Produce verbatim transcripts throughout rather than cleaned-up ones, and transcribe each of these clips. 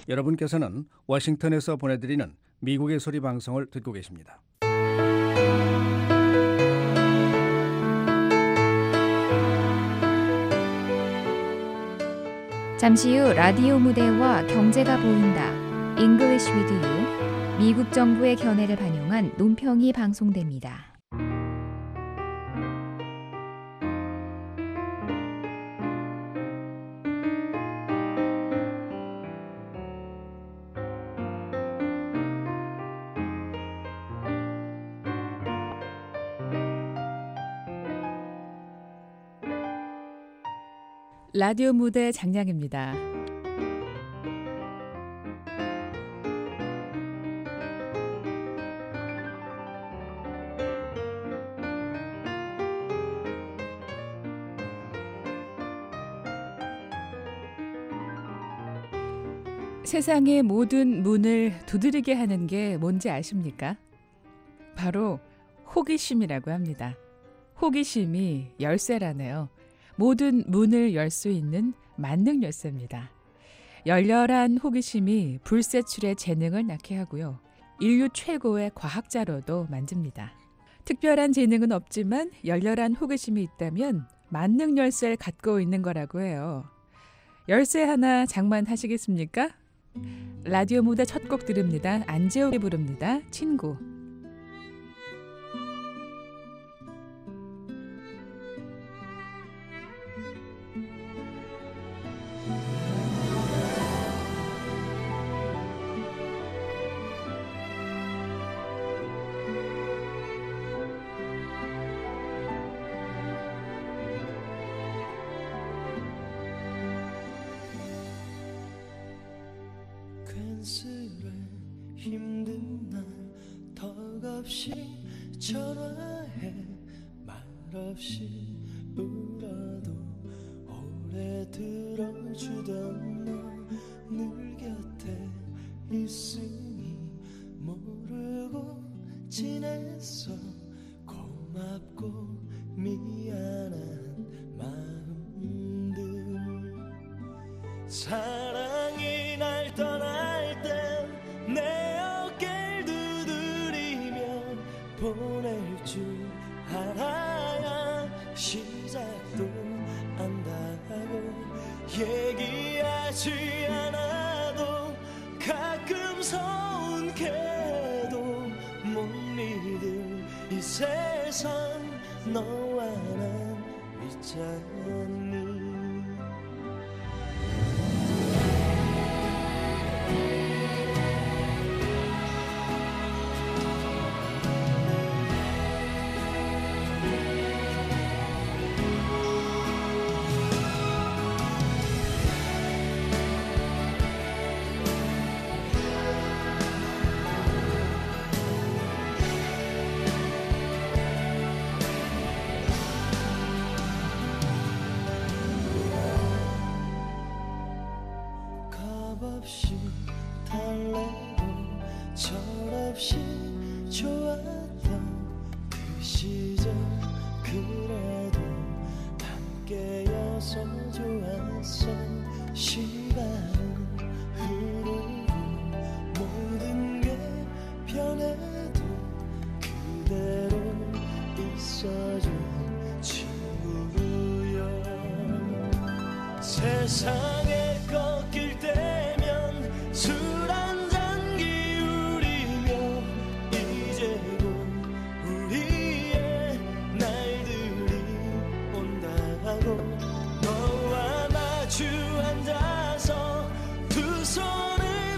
여러분께서는 워싱턴에서 보내드리는 미국의 소리 방송을 듣고 계십니다. 잠시 후 라디오 무대와 경제가 보인다. English with you. 미국 정부의 견해를 반영한 논평이 방송됩니다. 라디오 무대 장량입니다. 세상의 모든 문을 두드리게 하는 게 뭔지 아십니까? 바로 호기심이라고 합니다. 호기심이 열쇠라네요. 모든 문을 열 수 있는 만능 열쇠입니다. 열렬한 호기심이 불세출의 재능을 낳게 하고요. 인류 최고의 과학자로도 만듭니다. 특별한 재능은 없지만 열렬한 호기심이 있다면 만능 열쇠를 갖고 있는 거라고 해요. 열쇠 하나 장만하시겠습니까? 라디오 무대 첫 곡 들읍니다. 안재욱이 부릅니다. 친구. 괜스레 힘든 날 턱없이 전화해 말없이 울어도 오래 들어주던 너 늘 곁에 있으니 모르고 지냈어. 고맙고 미안한 마음들. 사랑이 날 떠날 땐 내 어깨를 두드리며 보낼 줄 알아야 시작도 안다고. 얘기하지 않아도 가끔 서운해도 못 믿을 이 세상 너와 난 있잖니. 없이 달래고 철없이 좋았던 그 시절 그래도 함께여서 좋았어. 시간은 흐르고 모든 게 변해도 그대로 있어준 친구여. 세상에 꺾일 때면 술 한잔 기울이며 이제 곧 우리의 날들이 온다고. 너와 마주 앉아서 두 손을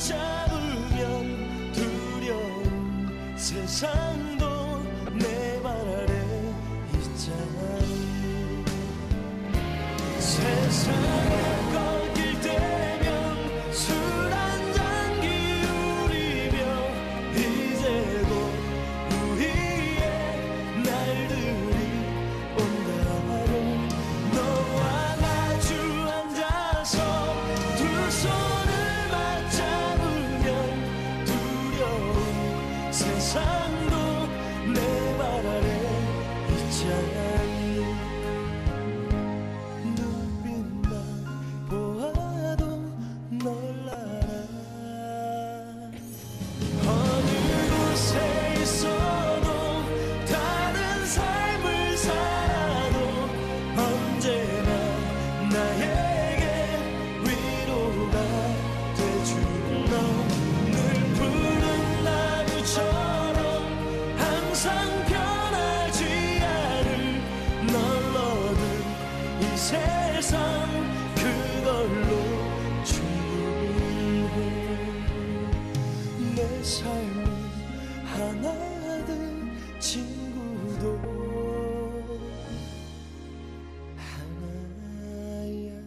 맞잡으면 두려운 세상도 내 발 아래 있잖니. 세상에 꺾일 때면 술 한잔 기울이며 이제 곧 우리의 날들이 온다고. 너와 마주 앉아서 두 손을 맞잡으면 두려운 세상도 내 발 아래 있잖니. 세상 그걸로 충분해. 내 삶은 하나든 친구도 하나야.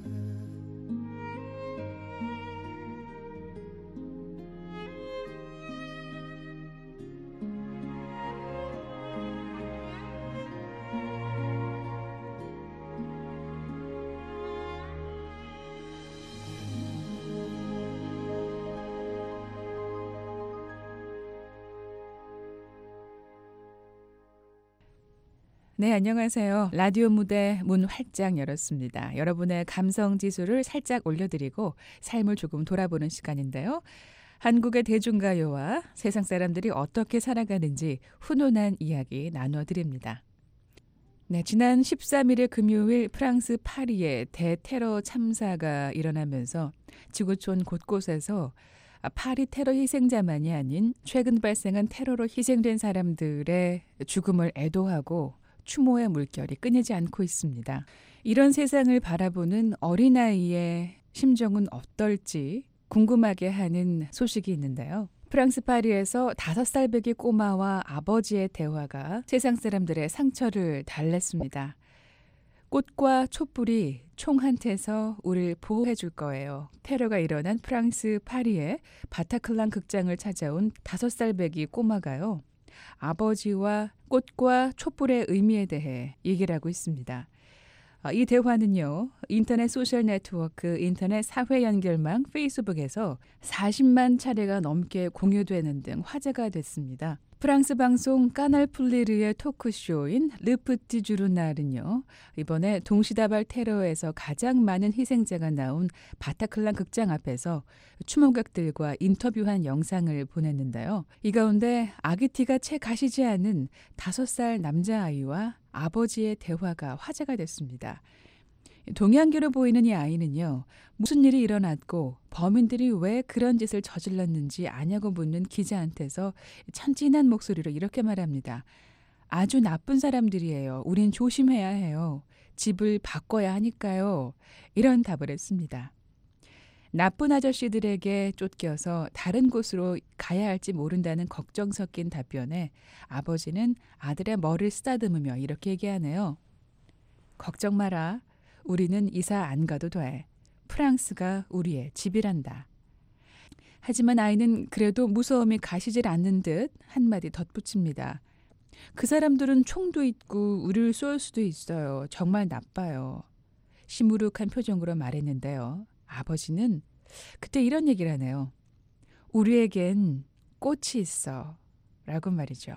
네, 안녕하세요. 라디오 무대 문 활짝 열었습니다. 여러분의 감성 지수를 살짝 올려드리고 삶을 조금 돌아보는 시간인데요. 한국의 대중가요와 세상 사람들이 어떻게 살아가는지 훈훈한 이야기 나눠드립니다. 네, 지난 십삼 일의 금요일 프랑스 파리에 대테러 참사가 일어나면서 지구촌 곳곳에서 파리 테러 희생자만이 아닌 최근 발생한 테러로 희생된 사람들의 죽음을 애도하고 추모의 물결이 끊이지 않고 있습니다. 이런 세상을 바라보는 어린아이의 심정은 어떨지 궁금하게 하는 소식이 있는데요. 프랑스 파리에서 다섯 살 배기 꼬마와 아버지의 대화가 세상 사람들의 상처를 달랬습니다. 꽃과 촛불이 총 한 태서 우리를 보호해 줄 거예요. 테러가 일어난 프랑스 파리의 바타클란 극장을 찾아온 다섯 살 배기 꼬마가요. 아버지와 꽃과 촛불의 의미에 대해 얘기를 하고 있습니다. 이 대화는요, 인터넷 소셜 네트워크, 인터넷 사회 연결망 페이스북에서 사십만 차례가 넘게 공유되는 등 화제가 됐습니다. 프랑스 방송 까날 플리르의 토크쇼인 르프티 주르날은요, 이번에 동시다발 테러에서 가장 많은 희생자가 나온 바타클란 극장 앞에서 추모객들과 인터뷰한 영상을 보냈는데요. 이 가운데 아기티가 채 가시지 않은 다섯 살 남자아이와 아버지의 대화가 화제가 됐습니다. 동양계로 보이는 이 아이는요, 무슨 일이 일어났고 범인들이 왜 그런 짓을 저질렀는지 아냐고 묻는 기자한테서 천진한 목소리로 이렇게 말합니다. 아주 나쁜 사람들이에요. 우린 조심해야 해요. 집을 바꿔야 하니까요. 이런 답을 했습니다. 나쁜 아저씨들에게 쫓겨서 다른 곳으로 가야 할지 모른다는 걱정 섞인 답변에 아버지는 아들의 머리를 쓰다듬으며 이렇게 얘기하네요. 걱정 마라. 우리는 이사 안 가도 돼. 프랑스가 우리의 집이란다. 하지만 아이는 그래도 무서움이 가시질 않는 듯 한마디 덧붙입니다. 그 사람들은 총도 있고 우리를 쏠 수도 있어요. 정말 나빠요. 시무룩한 표정으로 말했는데요. 아버지는 그때 이런 얘기를 하네요. 우리에겐 꽃이 있어. 라고 말이죠.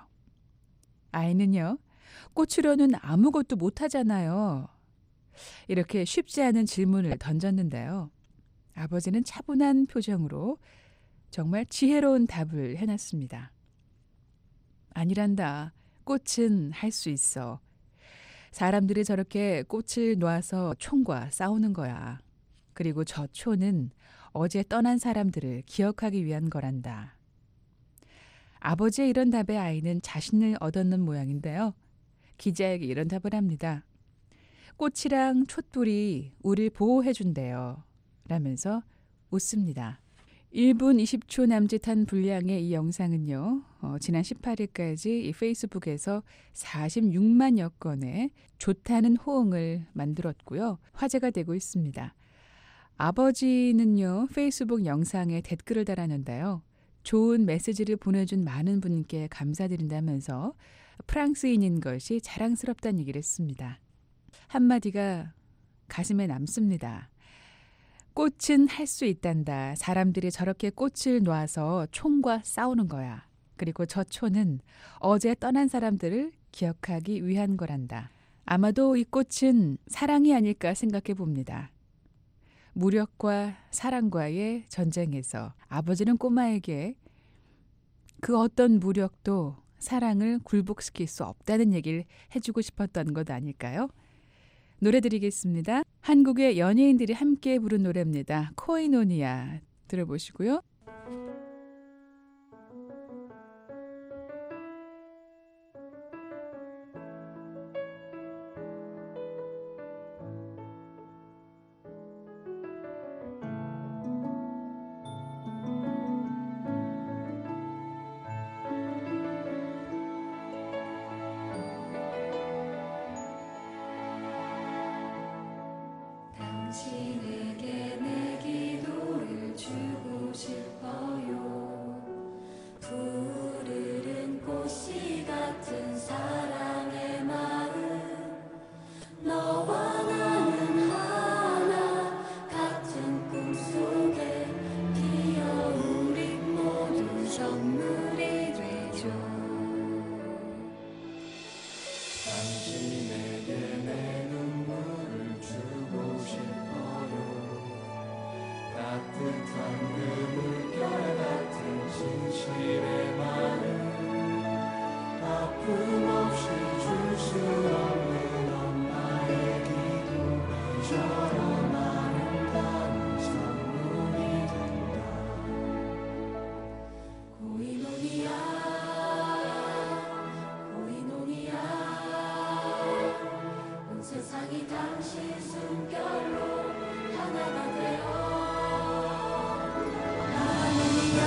아이는요. 꽃으로는 아무것도 못하잖아요. 이렇게 쉽지 않은 질문을 던졌는데요. 아버지는 차분한 표정으로 정말 지혜로운 답을 해놨습니다. 아니란다. 꽃은 할 수 있어. 사람들이 저렇게 꽃을 놓아서 총과 싸우는 거야. 그리고 저 초는 어제 떠난 사람들을 기억하기 위한 거란다. 아버지의 이런 답에 아이는 자신을 얻었는 모양인데요. 기자에게 이런 답을 합니다. 꽃이랑 촛불이 우릴 보호해준대요. 라면서 웃습니다. 일 분 이십 초 남짓한 분량의 이 영상은요. 어, 지난 십팔 일까지 이 페이스북에서 사십육만여 건의 좋다는 호응을 만들었고요. 화제가 되고 있습니다. 아버지는요. 페이스북 영상에 댓글을 달았는데요. 좋은 메시지를 보내준 많은 분께 감사드린다면서 프랑스인인 것이 자랑스럽다는 얘기를 했습니다. 한마디가 가슴에 남습니다. 꽃은 할 수 있단다. 사람들이 저렇게 꽃을 놓아서 총과 싸우는 거야. 그리고 저 초는 어제 떠난 사람들을 기억하기 위한 거란다. 아마도 이 꽃은 사랑이 아닐까 생각해 봅니다. 무력과 사랑과의 전쟁에서 아버지는 꼬마에게 그 어떤 무력도 사랑을 굴복시킬 수 없다는 얘기를 해주고 싶었던 것 아닐까요? 노래 드리겠습니다. 한국의 연예인들이 함께 부른 노래입니다. 코이노니아 들어보시고요. 당신에게 내 기도를 주고 싶어요. 푸르른 꽃씨 같은 사랑의 마음, 너와 나는 하나 같은 꿈속에 피어 우리 모두 선물이 되죠. 당신에게 내 눈물을 주고 싶어요. 따뜻한 그 물결 같은 진실의 마음, 아픔 없이 줄 수 없는 엄마의 기도, 저런 아름다운 선물이 된다. 고이노니아 고이노니아, 온 세상이 당신 숨결로 하나가 되어 하모니아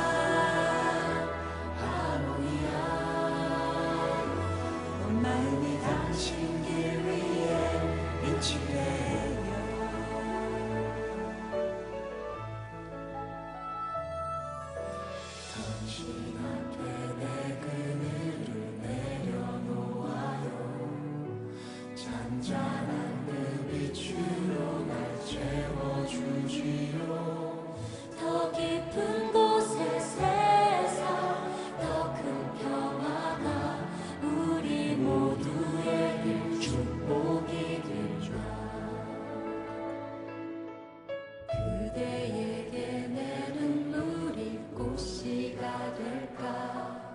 하모니아, 온 마음이 당신 길 위에 빛이 되어 당신 앞에 내 그늘을 내려놓아요. 잔잔한 그 빛으로 날 채워주지요. 더 깊은 곳의 세상, 더 큰 평화가 우리 모두에게 축복이 된다. 그대에게 내 눈물이 꽃씨가 될까?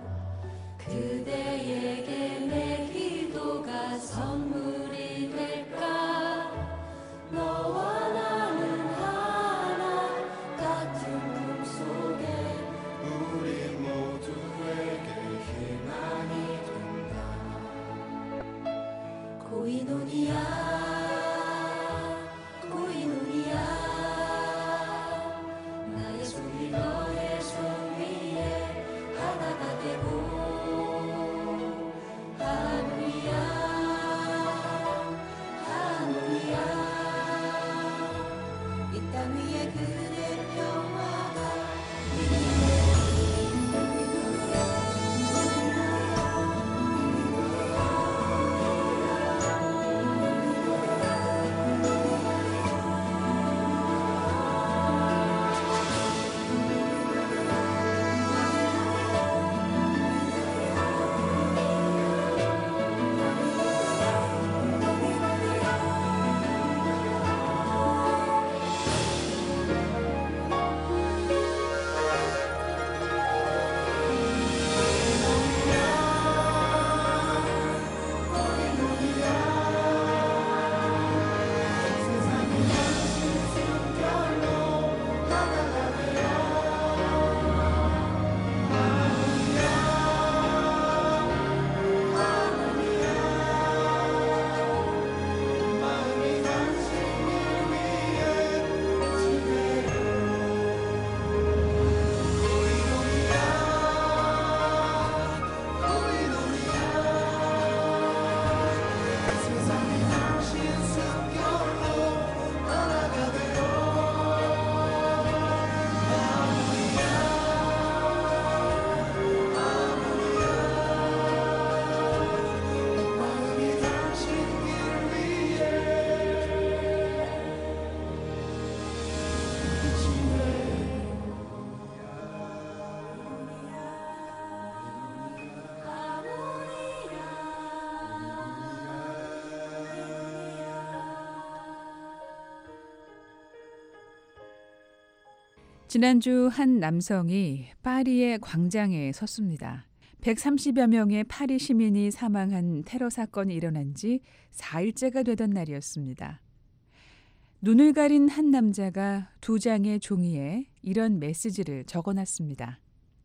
그대에게 내 기도가 선물이 될까? 너와 나는 하나 같은 꿈속에 우리 모두에게 희망이 된다. 고이노니아 고이노니아, 나의 손이 너의 손 위에 하나가 되고 하모니아 하모니아, 이 땅 위에 그대 평화가 지난주 한 남성이 파리의 광장에 섰습니다. 백삼십여 명의 파리 시민이 사망한 테러 사건이 일어난 지 사일째가 되던 날이었습니다. 눈을 가린 한 남자가 두 장의 종이에 이런 메시지를 적어놨습니다.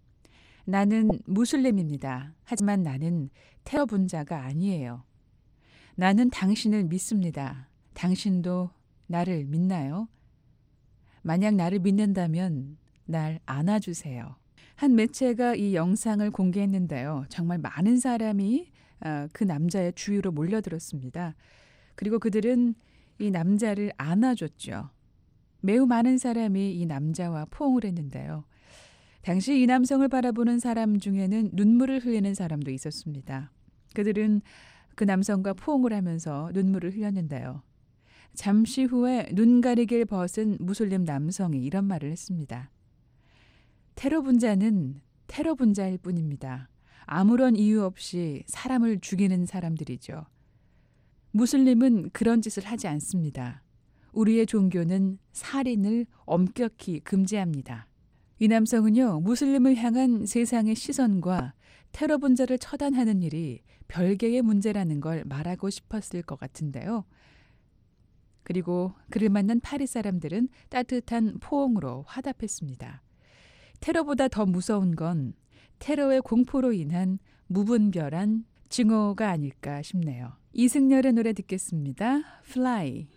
나는 무슬림입니다. 하지만 나는 테러 분자가 아니에요. 나는 당신을 믿습니다. 당신도 나를 믿나요? 만약 나를 믿는다면 날 안아주세요. 한 매체가 이 영상을 공개했는데요. 정말 많은 사람이 그 남자의 주위로 몰려들었습니다. 그리고 그들은 이 남자를 안아줬죠. 매우 많은 사람이 이 남자와 포옹을 했는데요. 당시 이 남성을 바라보는 사람 중에는 눈물을 흘리는 사람도 있었습니다. 그들은 그 남성과 포옹을 하면서 눈물을 흘렸는데요. 잠시 후에 눈 가리개를 벗은 무슬림 남성이 이런 말을 했습니다. 테러 분자는 테러 분자일 뿐입니다. 아무런 이유 없이 사람을 죽이는 사람들이죠. 무슬림은 그런 짓을 하지 않습니다. 우리의 종교는 살인을 엄격히 금지합니다. 이 남성은요, 무슬림을 향한 세상의 시선과 테러 분자를 처단하는 일이 별개의 문제라는 걸 말하고 싶었을 것 같은데요. 그리고 그를 만난 파리 사람들은 따뜻한 포옹으로 화답했습니다. 테러보다 더 무서운 건 테러의 공포로 인한 무분별한 증오가 아닐까 싶네요. 이승열의 노래 듣겠습니다. Fly.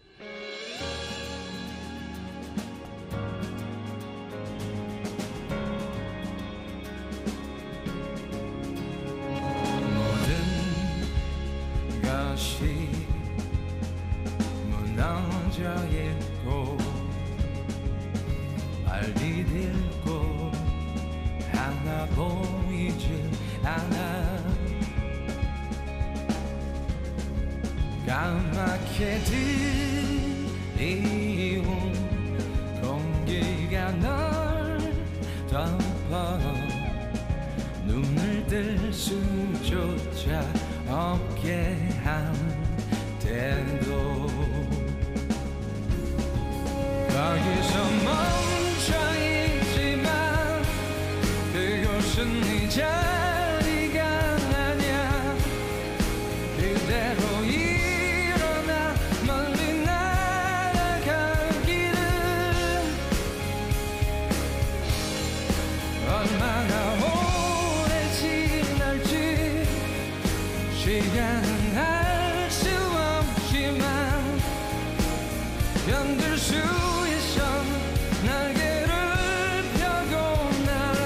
모든 것이 무너져 있고 발이 딜고 하나 보이질 않아 까맣게 들이운 공기가 널 덮어 눈을 뜰 수조차 없게 한 때도 거기서 멈춰있지만 그곳은 네 자리가 아냐 그대로 일어나 멀리 날아가기를 얼마나 오래 지날지 시간은 알 수 없지만 견딜 수 있어 날개를 펴고 날아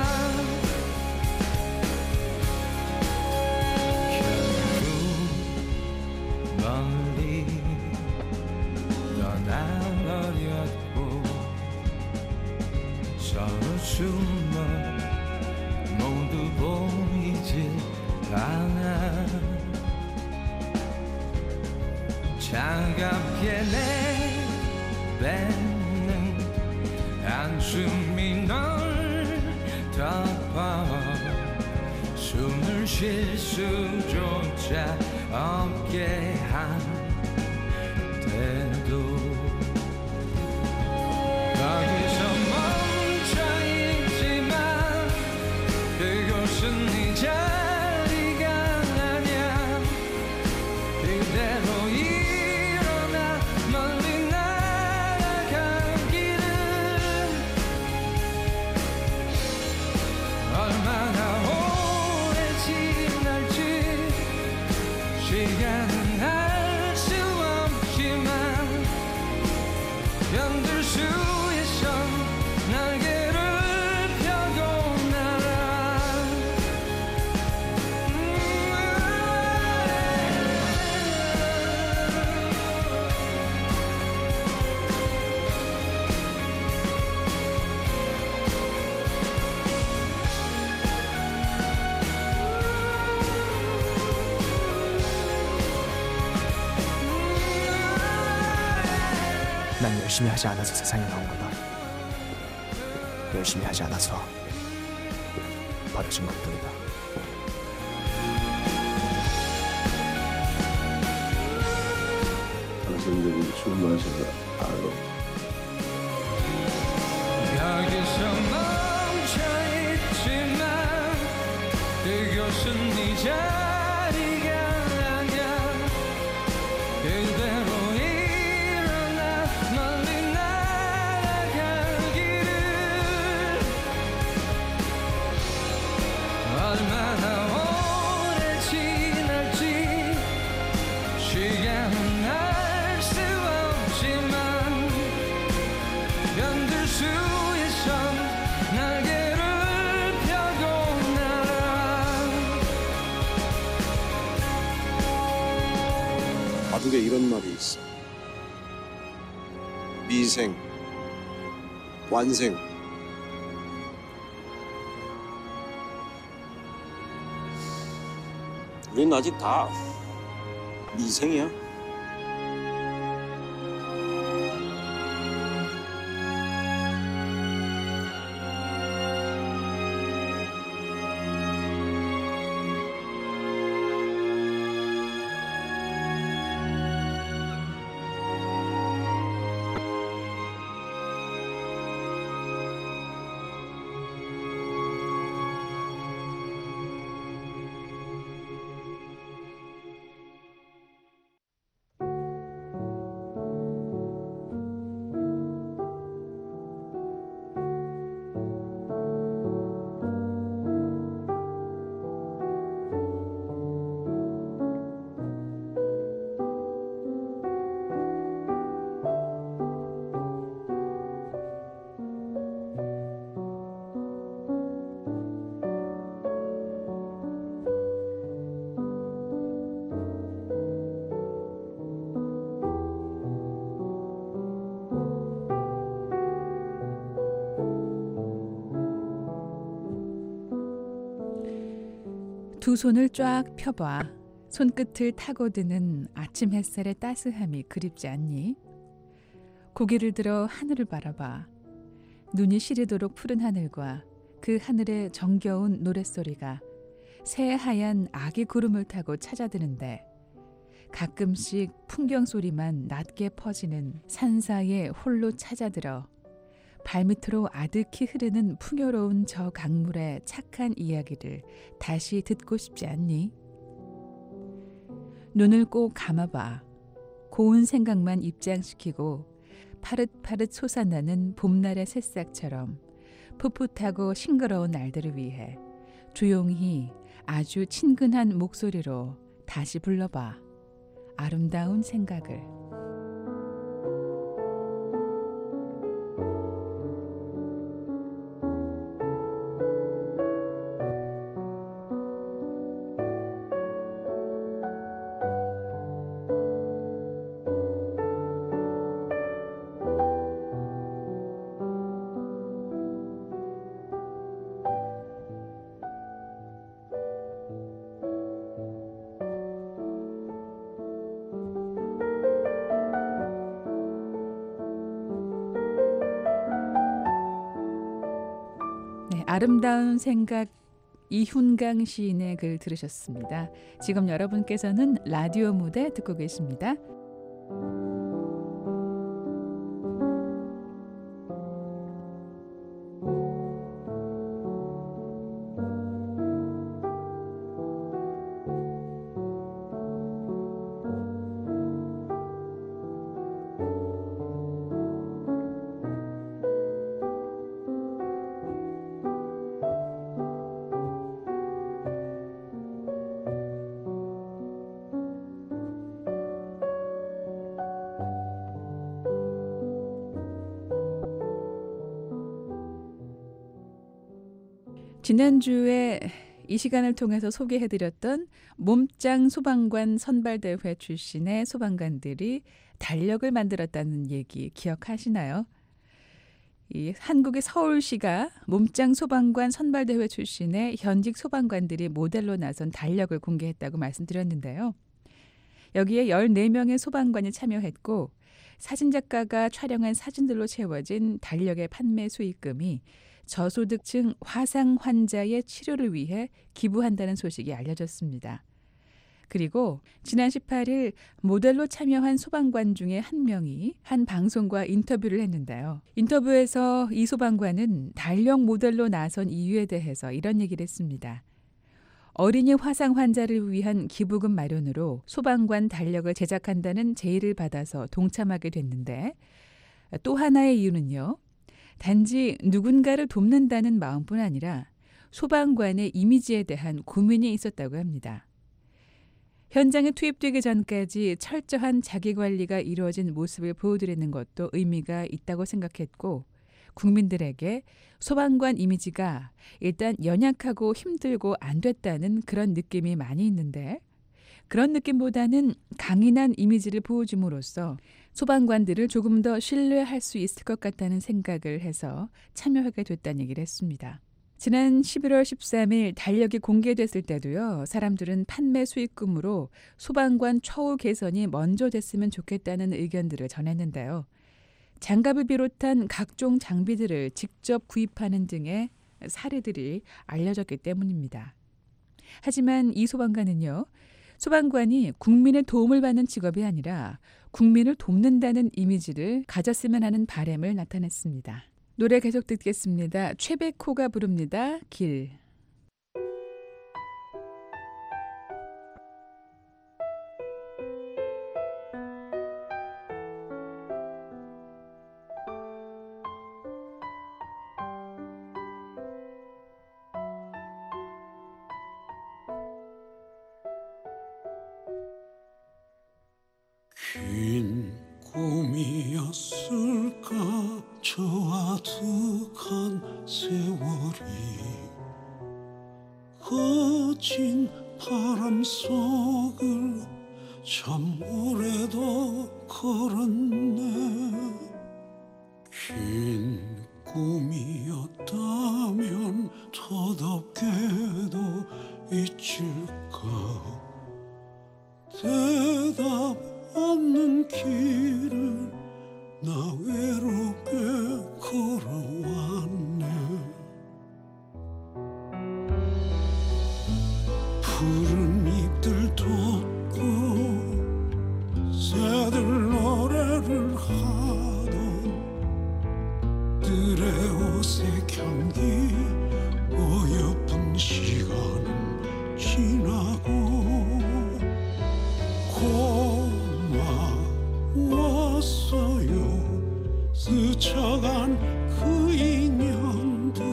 결국 멀리 떠나버렸고 서로 숨어 모두 보이질 않아 차갑게 내뱉는 한숨이 널 덮어 숨을 쉴 수조차 없게 한 때도 거기서 멈춰있지만 그곳은 네 자리가 아냐 그대로 일어나 멀리 날아가기를 얼마나 오래 지날지 시간은 알 수 없지만 견딜 수 있어 날개를 펴고 날아 난 열심히 하지 않아서 세상에 나온 거다. 열심히 하지 않아서 버려진 것뿐이다. 선생님이 술 마셔서 알아. 여기서 멈춰있지만 그곳은 네 자리가 아냐 그대로 일어나 멀리 날아가기를 얼마나 오래 지날지 시간은 알 수 없지만 견딜 수 있어 날개를 펴고 날아 바둑에 이런 말이 있어. 미생, 완생. 우린 아직 다 미생이야. 두 손을 쫙 펴봐. 손끝을 타고드는 아침 햇살의 따스함이 그립지 않니? 고개를 들어 하늘을 바라봐. 눈이 시리도록 푸른 하늘과 그 하늘의 정겨운 노랫소리가 새하얀 아기 구름을 타고 찾아드는데 가끔씩 풍경 소리만 낮게 퍼지는 산사이에 홀로 찾아들어 발밑으로 아득히 흐르는 풍요로운 저 강물의 착한 이야기를 다시 듣고 싶지 않니? 눈을 꼭 감아봐. 고운 생각만 입장시키고 파릇파릇 솟아나는 봄날의 새싹처럼 풋풋하고 싱그러운 날들을 위해 조용히 아주 친근한 목소리로 다시 불러봐. 아름다운 생각을. 네, 아름다운 생각 이훈강 시인의 글 들으셨습니다. 지금 여러분께서는 라디오 무대 듣고 계십니다. 지난주에 이 시간을 통해서 소개해드렸던 몸짱 소방관 선발대회 출신의 소방관들이 달력을 만들었다는 얘기 기억하시나요? 이 한국의 서울시가 몸짱 소방관 선발대회 출신의 현직 소방관들이 모델로 나선 달력을 공개했다고 말씀드렸는데요. 여기에 열네 명의 소방관이 참여했고 사진작가가 촬영한 사진들로 채워진 달력의 판매 수익금이 저소득층 화상 환자의 치료를 위해 기부한다는 소식이 알려졌습니다. 그리고 지난 십팔 일 모델로 참여한 소방관 중에 한 명이 한 방송과 인터뷰를 했는데요. 인터뷰에서 이 소방관은 달력 모델로 나선 이유에 대해서 이런 얘기를 했습니다. 어린이 화상 환자를 위한 기부금 마련으로 소방관 달력을 제작한다는 제의를 받아서 동참하게 됐는데 또 하나의 이유는요. 단지 누군가를 돕는다는 마음뿐 아니라 소방관의 이미지에 대한 고민이 있었다고 합니다. 현장에 투입되기 전까지 철저한 자기관리가 이루어진 모습을 보여드리는 것도 의미가 있다고 생각했고 국민들에게 소방관 이미지가 일단 연약하고 힘들고 안 됐다는 그런 느낌이 많이 있는데 그런 느낌보다는 강인한 이미지를 보여줌으로써 소방관들을 조금 더 신뢰할 수 있을 것 같다는 생각을 해서 참여하게 됐다는 얘기를 했습니다. 지난 십일월 십삼일 달력이 공개됐을 때도요. 사람들은 판매 수익금으로 소방관 처우 개선이 먼저 됐으면 좋겠다는 의견들을 전했는데요. 장갑을 비롯한 각종 장비들을 직접 구입하는 등의 사례들이 알려졌기 때문입니다. 하지만 이 소방관은요. 소방관이 국민의 도움을 받는 직업이 아니라 국민을 돕는다는 이미지를 가졌으면 하는 바람을 나타냈습니다. 노래 계속 듣겠습니다. 최백호가 부릅니다. 길. 긴 꿈이었을까 저 아득한 세월이 거친 바람 속을 참 오래도 걸었네. 긴 꿈이었다면 터덥게도 잊힐까. 대답 없는 길을 나 외롭게 걸어왔네. 푸른 잎들 돋고 새들 노래를 하던 들의 옷의 향기 어여쁜 시간은 지나고 고마웠어요. 스쳐간 그 인연들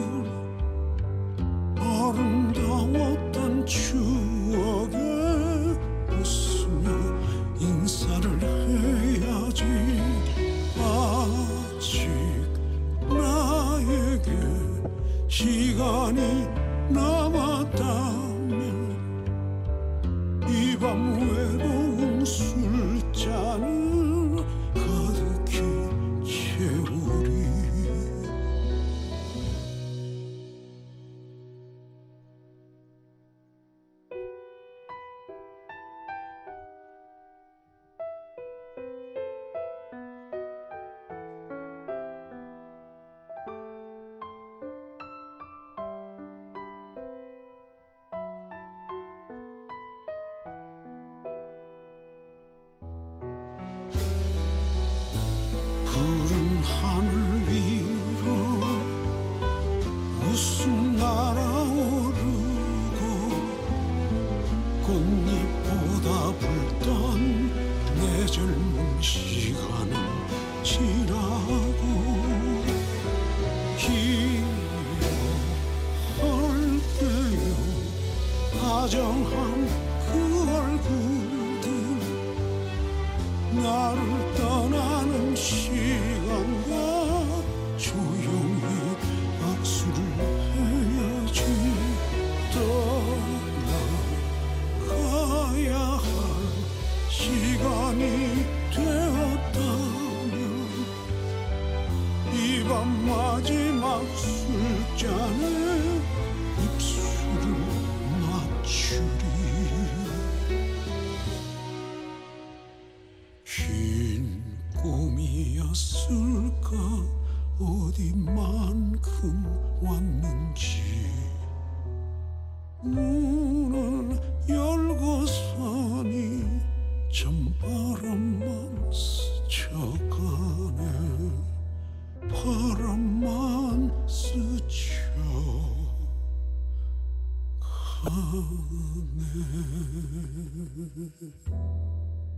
아름다웠던 추억에 웃으며 인사를 해야지. 아직 나에게 시간이 남았다면 이 밤 외로운 술잔을 가득히 채우리. 푸른 하늘 위로 웃음 날아오르고 꽃잎보다 붉던 내 젊은 시간은 지나고 기억할게요. 다정한 그 얼굴들 나를 떠나는 시간과 조용히 악수를 해야지. 떠나가야 할 시간이 되었다면 이 밤 마지막 술잔에 입술을 맞추리. 긴 꿈이었을까 어디만큼 왔는지. 문을 열고서니 찬바람만 스쳐가네. 바람만 스쳐가네.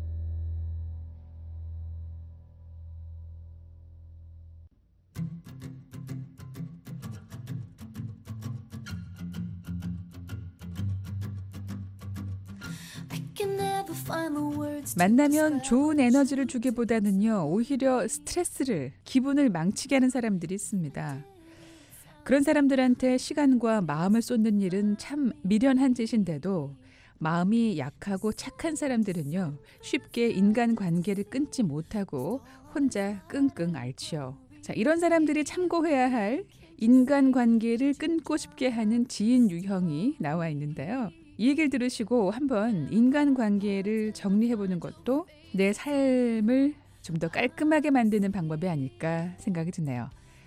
만나면 좋은 에너지를 주기보다는요, 오히려 스트레스를, 기분을 망치게 하는 사람들이 있습니다. 그런 사람들한테 시간과 마음을 쏟는 일은 참 미련한 짓인데도 마음이 약하고 착한 사람들은요, 쉽게 인간관계를 끊지 못하고 혼자 끙끙 앓지요. 자, 이런 사람들이 참고해야 할 인간관계를 끊고 싶게 하는 지인 유형이 나와 있는데요. 이 얘기를 들으시고 한번 인간관계를 정리해보는 것도 내 삶을 좀 더 깔끔하게 만드는 방법이 아닐까 생각이 드네요.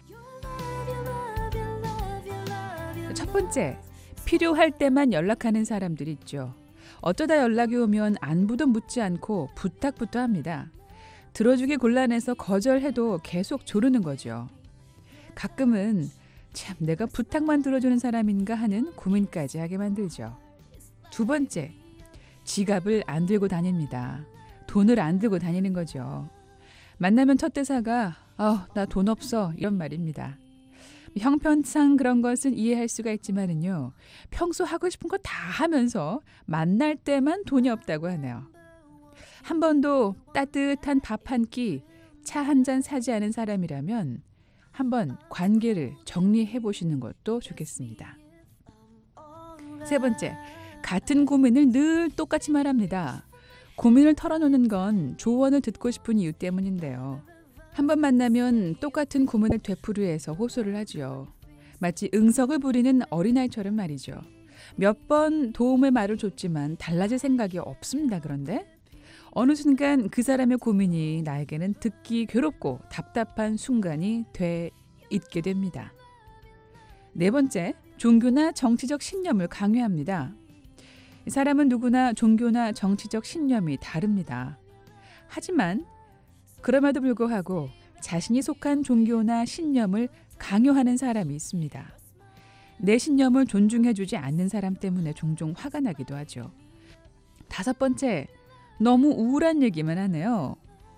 첫 번째, 필요할 때만 연락하는 사람들이 있죠. 어쩌다 연락이 오면 안부도 묻지 않고 부탁부터 합니다. 들어주기 곤란해서 거절해도 계속 조르는 거죠. 가끔은 참 내가 부탁만 들어주는 사람인가 하는 고민까지 하게 만들죠. 두 번째, 지갑을 안 들고 다닙니다. 돈을 안 들고 다니는 거죠. 만나면 첫 대사가 아, 나 돈 없어 이런 말입니다. 형편상 그런 것은 이해할 수가 있지만은요, 평소 하고 싶은 거 다 하면서 만날 때만 돈이 없다고 하네요. 한 번도 따뜻한 밥 한 끼, 차 한 잔 사지 않은 사람이라면 한번 관계를 정리해 보시는 것도 좋겠습니다. 세 번째, 같은 고민을 늘 똑같이 말합니다. 고민을 털어놓는 건 조언을 듣고 싶은 이유 때문인데요. 한 번 만나면 똑같은 고민을 되풀이해서 호소를 하죠. 마치 응석을 부리는 어린아이처럼 말이죠. 몇 번 도움의 말을 줬지만 달라질 생각이 없습니다. 그런데 어느 순간 그 사람의 고민이 나에게는 듣기 괴롭고 답답한 순간이 돼 있게 됩니다. 네 번째, 종교나 정치적 신념을 강요합니다. 사람은 누구나 종교나 정치적 신념이 다릅니다. 하지만 그럼에도 불구하고 자신이 속한 종교나 신념을 강요하는 사람이 있습니다. 내 신념을 존중해주지 않는 사람 때문에 종종 화가 나기도 하죠. 다섯 번째, 너무 우울한 얘기만 하네요.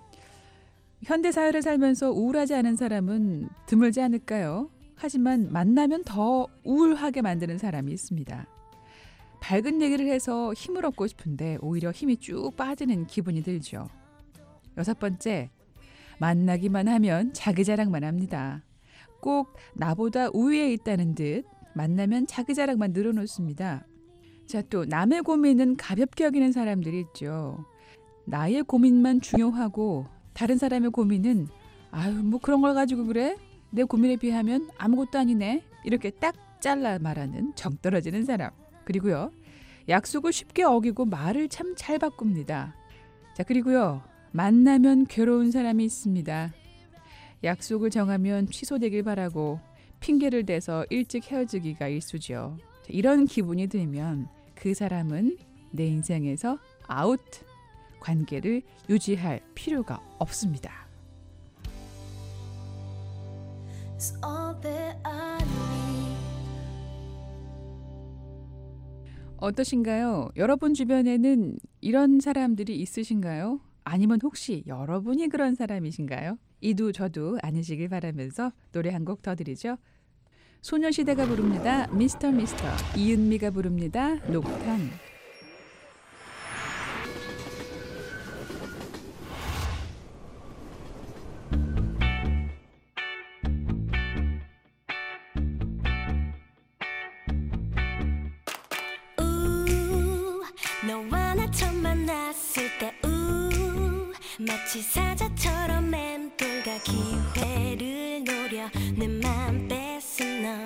현대사회를 살면서 우울하지 않은 사람은 드물지 않을까요? 하지만 만나면 더 우울하게 만드는 사람이 있습니다. 밝은 얘기를 해서 힘을 얻고 싶은데 오히려 힘이 쭉 빠지는 기분이 들죠. 여섯 번째, 만나기만 하면 자기 자랑만 합니다. 꼭 나보다 우위에 있다는 듯 만나면 자기 자랑만 늘어놓습니다. 자, 또 남의 고민은 가볍게 여기는 사람들이 있죠. 나의 고민만 중요하고 다른 사람의 고민은 아유 뭐 그런 걸 가지고 그래? 내 고민에 비하면 아무것도 아니네. 이렇게 딱 잘라 말하는 정 떨어지는 사람. 그리고요, 약속을 쉽게 어기고 말을 참 잘 바꿉니다. 자, 그리고요, 만나면 괴로운 사람이 있습니다. 약속을 정하면 취소되길 바라고 핑계를 대서 일찍 헤어지기가 일쑤죠. 이런 기분이 들면 그 사람은 내 인생에서 아웃, 관계를 유지할 필요가 없습니다. 어떠신가요? 여러분 주변에는 이런 사람들이 있으신가요? 아니면 혹시 여러분이 그런 사람이신가요? 이도 저도 아니시길 바라면서 노래 한 곡 더 드리죠. 소녀시대가 부릅니다. 미스터 미스터. 이은미가 부릅니다. 녹탄. 너와 나 처음 만났을 때 우 마치 사자처럼 맴돌다 기회를 노려 내 맘 뺏은 너.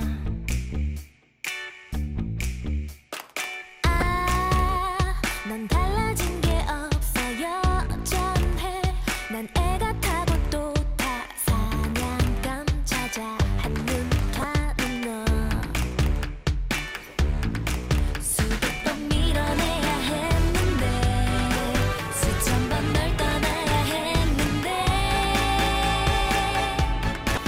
아, 넌 달라진 게 없어 여전해. 난 애 같아도 또 다 사냥감 찾아 한눈 파는 너. 수백 번 밀어내야 했는데 수천 번 널 떠나야 했는데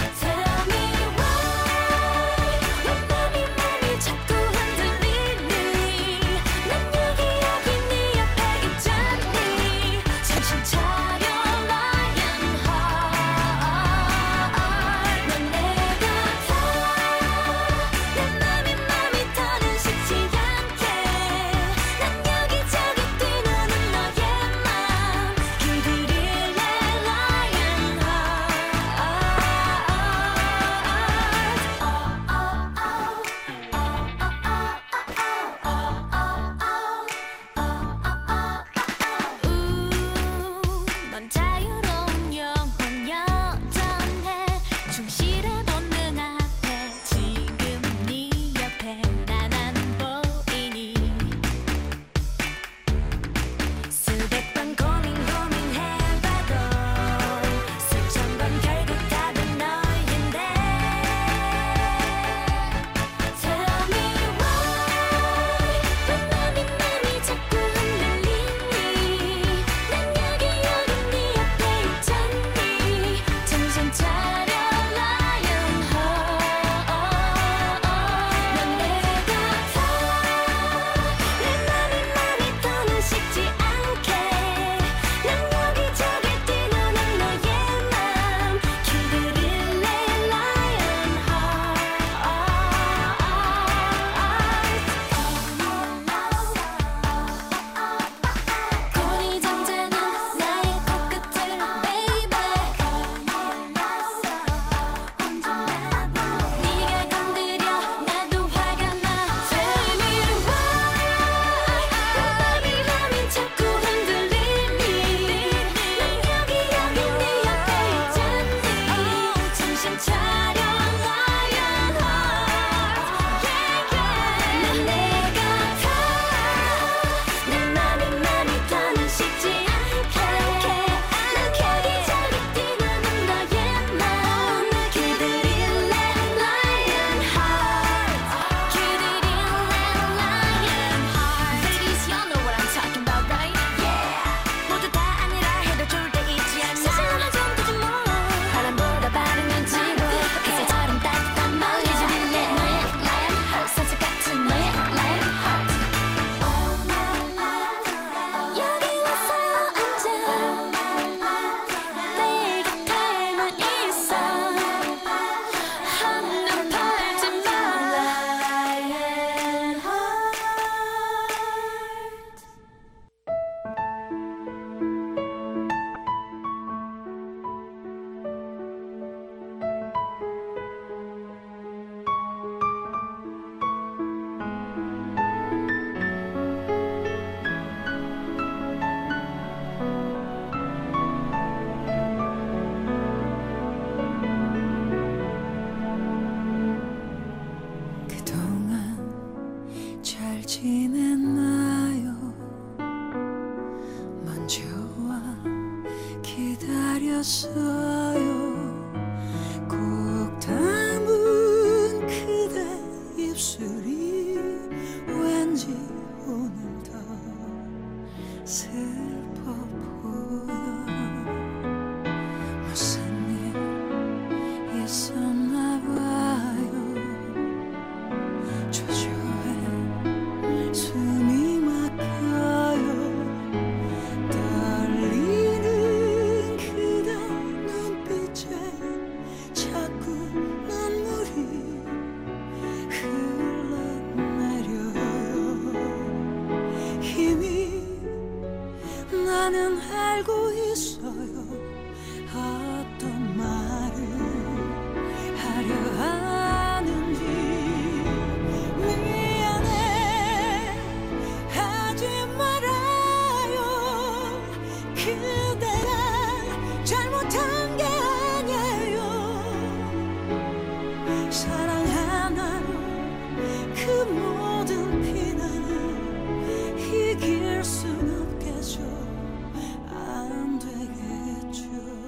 사랑하나요 그 모든 피난을 이길 순 없겠죠 안 되겠죠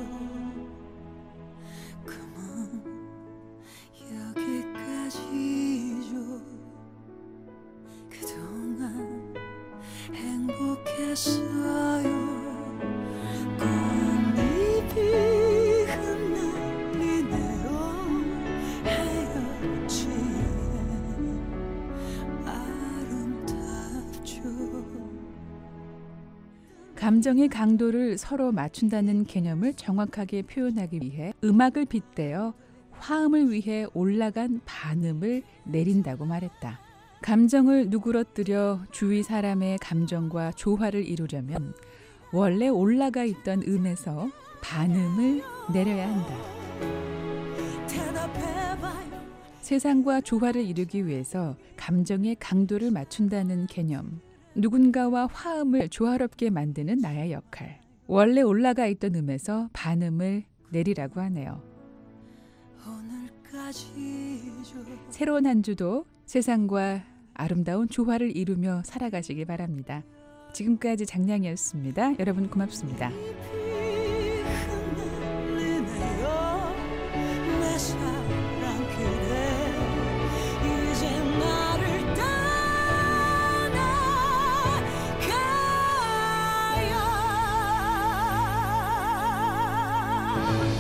그만 여기까지죠 그동안 행복했어요 꽃잎이 흩날리네요 헤어지에 아름답죠 감정의 강도를 서로 맞춘다는 개념을 정확하게 표현하기 위해 음악을 빗대어 화음을 위해 올라간 반음을 내린다고 말했다. 감정을 누그러뜨려 주위 사람의 감정과 조화를 이루려면 원래 올라가 있던 음에서 반음을 내려야 한다. 대답해봐요 세상과 조화를 이루기 위해서 감정의 강도를 맞춘다는 개념. 누군가와 화음을 조화롭게 만드는 나의 역할. 원래 올라가 있던 음에서 반음을 내리라고 하네요. 오늘까지죠 새로운 한 주도 세상과 아름다운 조화를 이루며 살아가시기 바랍니다. 지금까지 장량이었습니다. 여러분 고맙습니다. 흩날리네요 내 사랑 그대 이제 나를 떠나가요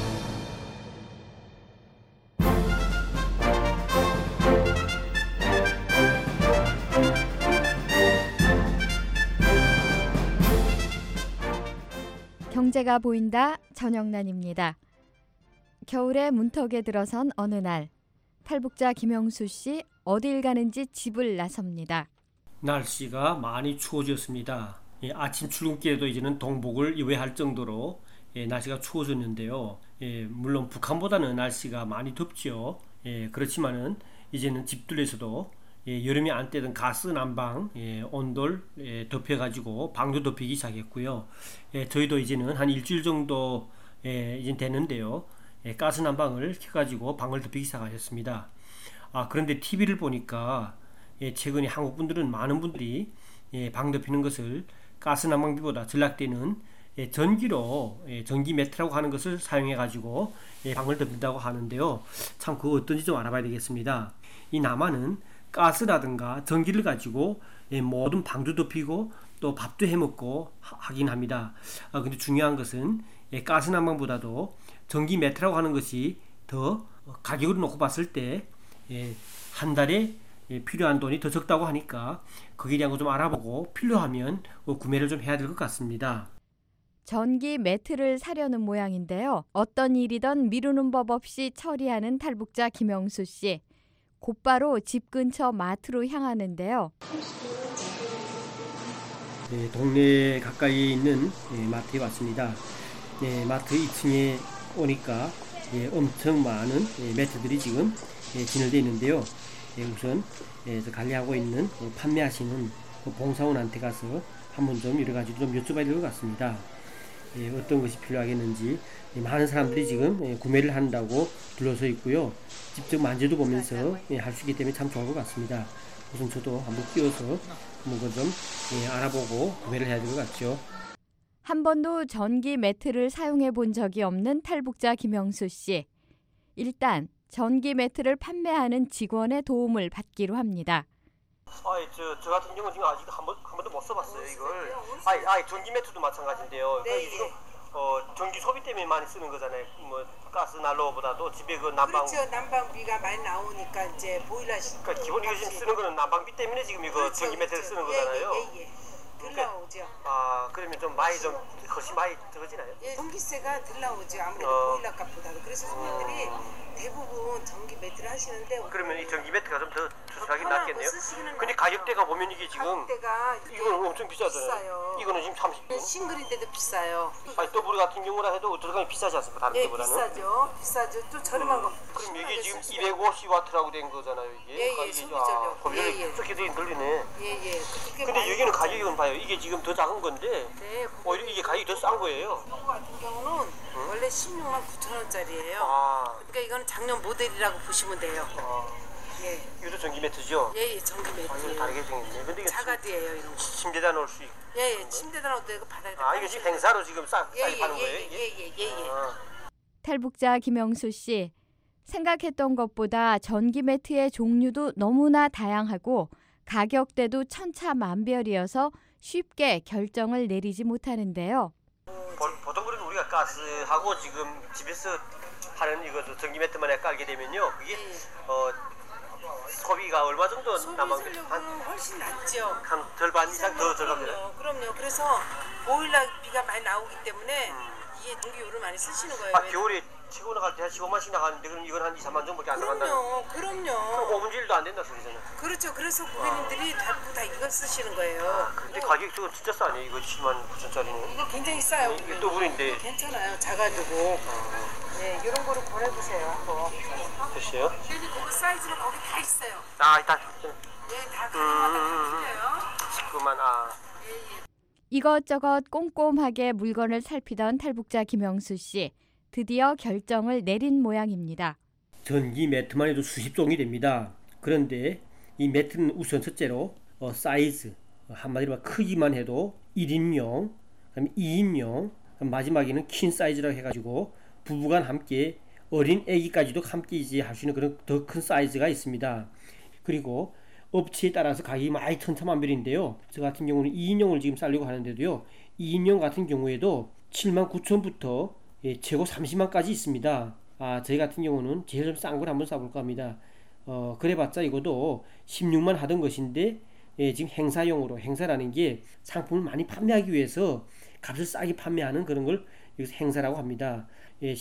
경제가 보인다 전영란입니다. 겨울에 문턱에 들어선 어느 날 탈북자 김영수 씨 어딜 가는지 집을 나섭니다. 날씨가 많이 추워졌습니다. 예, 아침 출근길에도 이제는 동복을 입어야 할 정도로 예, 날씨가 추워졌는데요. 예, 물론 북한보다는 날씨가 많이 덥죠. 예, 그렇지만은 이제는 집들에서도 예, 여름에 안 떼던 가스 난방 예, 온돌 예, 덮여가지고 방도 덮이기 시작했고요. 예, 저희도 이제는 한 일주일 정도 예, 이제 됐는데요. 예, 가스 난방을 켜가지고 방을 덮이기 시작하셨습니다. 아, 그런데 티비를 보니까 예, 최근에 한국 분들은 많은 분들이 예, 방 덮이는 것을 가스 난방비보다 전락되는 예, 전기로 예, 전기 매트라고 하는 것을 사용해가지고 예, 방을 덮인다고 하는데요. 참 그거 어떤지 좀 알아봐야 되겠습니다. 이 남한은 가스라든가 전기를 가지고 예, 모든 방도 덮이고 또 밥도 해먹고 하, 하긴 합니다. 아, 근데 중요한 것은 예, 가스 난방보다도 전기 매트라고 하는 것이 더 가격을 놓고 봤을 때 예, 한 달에 예, 필요한 돈이 더 적다고 하니까 거기에 대한 거 좀 알아보고 필요하면 어, 구매를 좀 해야 될 것 같습니다. 전기 매트를 사려는 모양인데요. 어떤 일이든 미루는 법 없이 처리하는 탈북자 김영수 씨. 곧바로 집 근처 마트로 향하는데요. 예, 동네 가까이에 있는 예, 마트에 왔습니다. 예, 마트 이 층에 오니까 예, 엄청 많은 예, 매트들이 지금 예, 진열되어 있는데요. 예, 우선 예, 관리하고 있는 어, 판매하시는 어, 봉사원한테 가서 한번 좀 여러 가지 좀 여쭤봐야 될 것 같습니다. 예, 어떤 것이 필요하겠는지 예, 많은 사람들이 지금 예, 구매를 한다고 둘러서 있고요. 직접 만져도 보면서 예, 할 수 있기 때문에 참 좋은 것 같습니다. 우선 저도 한번 끼워서 뭔가 좀 예, 알아보고 구매를 해야 될 것 같죠. 한 번도 전기 매트를 사용해 본 적이 없는 탈북자 김영수 씨. 일단 전기 매트를 판매하는 직원의 도움을 받기로 합니다. 아이, 저, 저 같은 경우는 지금 아직 한, 번, 한 번도 못 써봤어요, 이걸. 아이, 아이, 전기 매트도 마찬가지인데요. 네, 그러니까 지금, 어, 전기 소비 때문에 많이 쓰는 거잖아요. 뭐, 가스 난로보다도 집에 그 난방. 그렇죠. 난방비가 많이 나오니까 이제 보일러. 그러니까 기본적으로 지금 쓰는 거는 난방비 때문에 지금 이거 그렇죠, 전기 매트를 그렇죠. 쓰는 예, 거잖아요. 예, 예, 예. 들나오죠. 아, 그러면 좀 많이 좀, 것이 많이 들어지나요? 예, 전기세가 들나오죠. 아무래도 어. 보일러 값보다도. 그래서 손님들이 어. 대부분 전기 매트를 하시는데. 그러면 이 전기 매트가 좀 더 투자하기 편하고 낫겠네요. 쓰시기는 근데 낫죠. 가격대가 보면 이게 지금. 가격대가 이거는 엄청 비싸잖아요. 비싸요. 이거는 지금 삼십 분. 싱글인데도 비싸요. 아니, 더블 같은 경우라 해도 들어가면 비싸지 않습니까? 다른 예, 데보다는. 비싸죠. 비싸죠. 또 저렴한 거. 그럼 이게 지금 이백오십 와트라고 된 거잖아요, 이게. 예, 예, 가격이. 소비 아, 전력. 법률이 예, 예. 그렇게 되긴 들리네. 예, 예. 그렇게 근데 많이 여기는 나와요. 가격은 봐요. 이게 지금 더 작은 건데. 네. 오히려 이게 가격이 더 싼 거예요. 이거 같은 경우는 응? 원래 십육만 구천 원짜리예요. 아. 그러니까 이건 작년 모델이라고 보시면 돼요. 어, 예, 이것도 전기 매트죠? 예, 예, 전기 매트. 완전 다르게 생겼네. 근데 이거 자가디예요, 이런 거. 침대에다 넣을 수 있고. 예, 예, 침대다 놔도 되고 바닥에다. 아, 이거 지금 행사로 지금 싸, 예, 싸게 예, 파는 예, 거예요? 예, 이게? 예, 예, 예. 아. 탈북자 김영수 씨, 생각했던 것보다 전기 매트의 종류도 너무나 다양하고 가격대도 천차만별이어서 쉽게 결정을 내리지 못하는데요. 보, 보통 그러면 우리가 가스하고 지금 집에서 하는 이거 전기 매트만 깔게 되면요, 그게 어 소비가 얼마 정도 남아? 소비설료는 훨씬 낫죠. 한 절반 이상 더 들어갑니다. 그럼요, 그럼요. 그래서 보일러비가 많이 나오기 때문에 이게 전기요를 많이 쓰시는 거예요. 아, 겨울에 치고 나갈 때 한 십오만씩 나가는데 그럼 이건 한 이, 삼만 정도밖에 안 나간다. 그럼요, 그럼요. 오 분질도 안 된다 소리잖아요. 그렇죠. 그래서 고객님들이 다, 다 이걸 쓰시는 거예요. 근데 가격이 저거 진짜 싸네. 이거 칠만 구천짜리는. 이거 굉장히 싸요. 이게 또 우리인데. 괜찮아요. 작아지고. 네, 이런 거를 보내보세요. 또. 됐어요? 그리고 사이즈는 거기 다 있어요. 아, 일단. 네, 다 가격마다 다 틀려요. 십구만, 아. 이것저것 꼼꼼하게 물건을 살피던 탈북자 김영수 씨, 드디어 결정을 내린 모양입니다. 전기 매트만 해도 수십 종이 됩니다. 그런데 이 매트는 우선 첫째로 어, 사이즈, 한마디로 크기만 해도 일 인용, 그다음에 이 인용, 마지막에는 퀸 사이즈라고 해가지고 부부간 함께 어린 아기까지도 함께 이제 할 수 있는 그런 더 큰 사이즈가 있습니다. 그리고 업체에 따라서 가격이 많이 천차만별인데요. 저 같은 경우는 이 인용을 지금 싸려고 하는데도요, 이 인용 같은 경우에도 칠만 구천부터 예, 최고 삼십만까지 있습니다. 아, 저희 같은 경우는 제일 좀 싼 걸 한번 싸볼까 합니다. 어, 그래봤자 이것도 십육만 하던 것인데 예, 지금 행사용으로, 행사라는 게 상품을 많이 판매하기 위해서 값을 싸게 판매하는 그런 걸 여기서 행사라고 합니다. 예,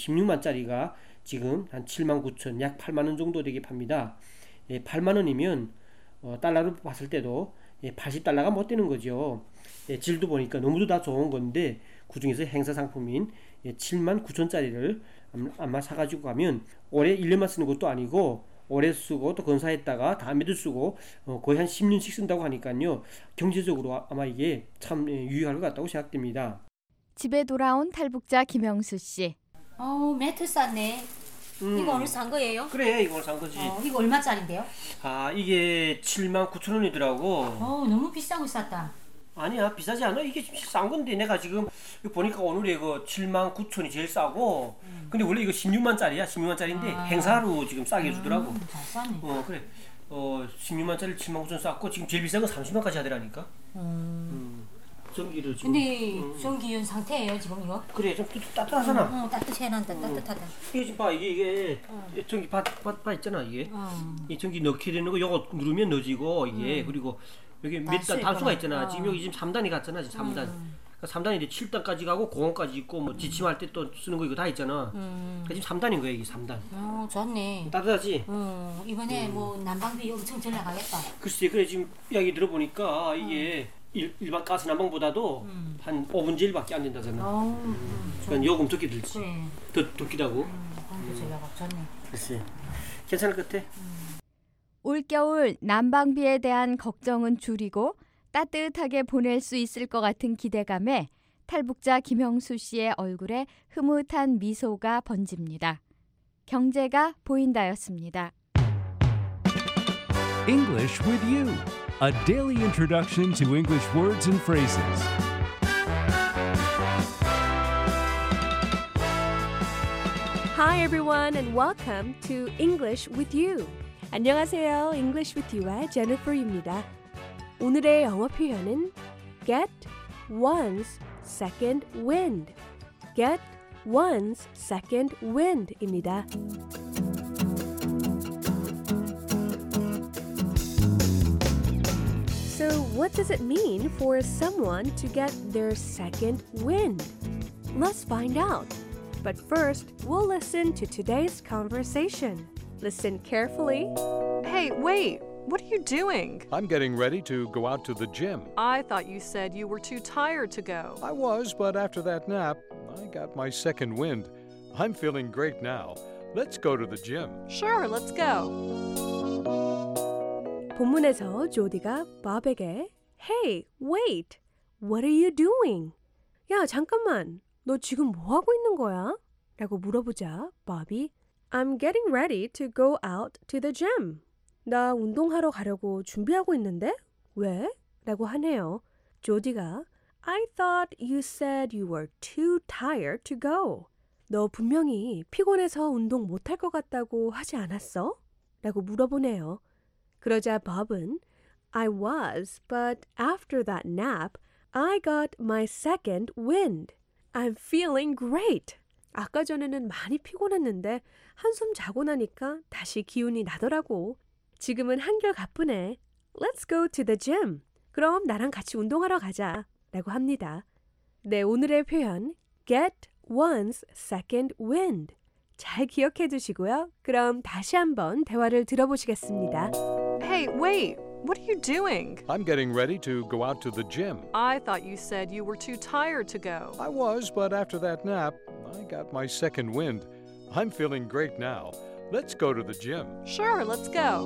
십육만짜리가 지금 한 칠만 구천, 약 팔만 원 정도 되게 팝니다. 예, 팔만 원이면 어, 달러로 봤을 때도 예, 팔십 달러가 못 되는 거죠. 예, 질도 보니까 너무도 다 좋은 건데 그 중에서 행사 상품인 예, 칠만 구천짜리를 아마 사가지고 가면 올해 일 년만 쓰는 것도 아니고 오래 쓰고 또 건사했다가 다음에도 쓰고 어, 거의 한 십 년씩 쓴다고 하니까요, 경제적으로 아마 이게 참 유익할 것 같다고 생각됩니다. 집에 돌아온 탈북자 김영수 씨. 어, 매트 쌌네. 음. 이거 오늘 산 거예요? 그래, 이거 오늘 산 거지. 어, 이거 얼마짜린데요? 아, 이게 칠만 구천 원이더라고. 어, 너무 비싸고 쌌다. 아니야, 비싸지 않아. 이게 지금 싼 건데 내가 지금 보니까 오늘에 그 칠만 구천이 제일 싸고, 음. 근데 원래 이거 십육만짜리야. 십육만짜리인데 아. 행사로 지금 싸게 해주더라고. 음, 잘 싸네. 어, 그래. 어, 십육만짜리 칠만 구천 쌌고 지금 제일 비싼 건 삼십만까지 하더라니까. 음. 음. 전기를 지금. 근데 음. 전기연 상태예요 지금 이거? 그래, 좀 따뜻하잖아. 응, 응, 따뜻해난다. 음. 따뜻하다. 이게 지금 봐, 이게 이게 응. 전기 봐, 봐, 봐 있잖아 이게. 응. 이 전기 넣게 되는 거 요거 누르면 넣어지고 이게. 응. 그리고 여기 몇 단 단수가 있잖아. 어. 지금 여기 지금 삼 단이 갔잖아. 지금 삼 단. 음. 그러니까 삼 단인데 칠 단까지 가고 공원까지 있고 뭐 지침할 때 또 쓰는 거 이거 다 있잖아. 음. 그러니까 지금 삼 단인 거야, 이게 삼 단. 어, 좋네. 따뜻하지? 어, 이번에 음. 뭐 난방비 엄청 잘 나가겠다. 글쎄, 그래 지금 이야기 들어보니까 이게 음. 일, 일반 가스 난방보다도 음. 한 오 분 제일밖에 안 된다잖아. 어, 음. 그러니까 요금 적게 들지. 그래. 더 적기도 하고. 음, 난방비 전략 좋네. 글쎄, 괜찮을 것 같아. 음. 올겨울 난방비에 대한 걱정은 줄이고 따뜻하게 보낼 수 있을 것 같은 기대감에 탈북자 김영수 씨의 얼굴에 흐뭇한 미소가 번집니다. 경제가 보인다였습니다. English with you, a daily introduction to English words and phrases. Hi everyone and welcome to English with You. 안녕하세요. English with You의 Jennifer입니다. 오늘의 영어 표현은 get one's second wind. get one's second wind입니다. So what does it mean for someone to get their second wind? Let's find out. But first, we'll listen to today's conversation. Listen carefully. Hey, wait! What are you doing? I'm getting ready to go out to the gym. I thought you said you were too tired to go. I was, but after that nap, I got my second wind. I'm feeling great now. Let's go to the gym. Sure, let's go. 본문에서 조디가 밥에게 Hey, wait! What are you doing? 야, 잠깐만. 너 지금 뭐 하고 있는 거야? 라고 물어보자 밥이 I'm getting ready to go out to the gym. 나 운동하러 가려고 준비하고 있는데? 왜? 라고 하네요. 조디가 I thought you said you were too tired to go. 너 분명히 피곤해서 운동 못할 것 같다고 하지 않았어? 라고 물어보네요. 그러자 법은 I was, but after that nap, I got my second wind. I'm feeling great. 아까 전에는 많이 피곤했는데 한숨 자고 나니까 다시 기운이 나더라고. 지금은 한결 가쁘네. Let's go to the gym. 그럼 나랑 같이 운동하러 가자. 라고 합니다. 네, 오늘의 표현 get one's second wind. 잘 기억해 두시고요. 그럼 다시 한번 대화를 들어보시겠습니다. Hey, wait. What are you doing? I'm getting ready to go out to the gym. I thought you said you were too tired to go. I was, but after that nap, I got my second wind. I'm feeling great now. Let's go to the gym. Sure, let's go.